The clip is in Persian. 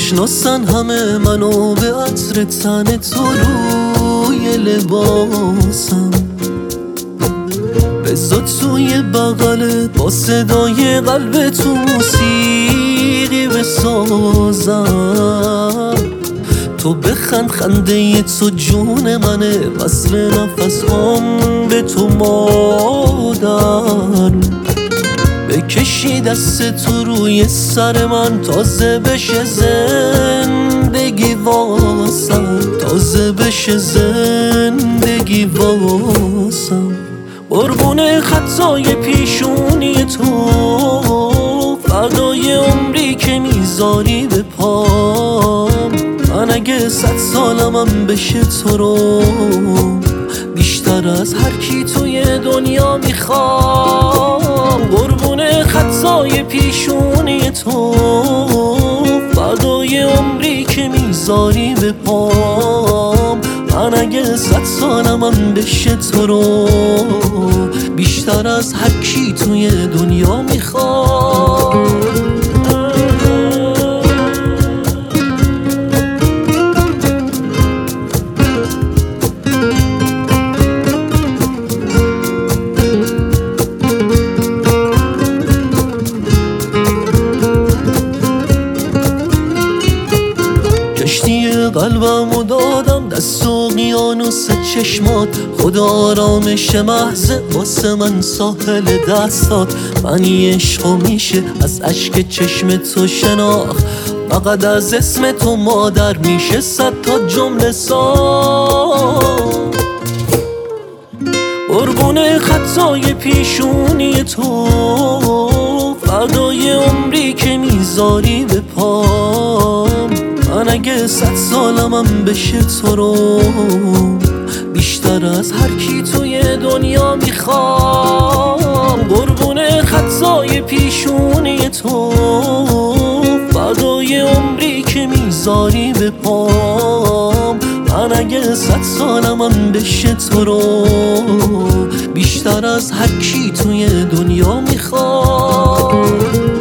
بشناسن همه منو به عطر تن تو روی لباسم. بذار توی بغلت با صدای قلب تو موسیقی بسازم. تو بخند، خنده تو جون منه، وصل نفس هم به تو مادر. بکشی دست تو روی سر من، تازه بشه زندگی واسم، تازه بشه زندگی واسم. قربون خطای پیشونی تو، فدای عمری که میذاری به پام. من اگه 100 سالمم بشه تو رو بیشتر از هر کی توی دنیا میخوام. قربون خطای پیشونی تو، فدای عمری که میذاری به پام. من اگه 100 سالمم بشه تو رو بیشتر از هر کی توی دنیا میخوام. کشتی قلبمو دادم دست اقیانوس چشمات، خدا آرامش محض واسه من ساحل دستات. معنی عشقو میشه از اشک چشم تو شناخت، فقط از اسم تو مادر میشه 100 تا جمله ساخت. قربون خطای پیشونی تو، فدای عمری که میذاری به پام. من اگه 100 سالمم بشه تو رو بیشتر از هر کی توی دنیا میخوام. قربون خطای پیشونی تو، فدای عمری که میذاری به پام. من اگه 100 سالمم بشه تو رو بیشتر از هر کی توی دنیا میخوام.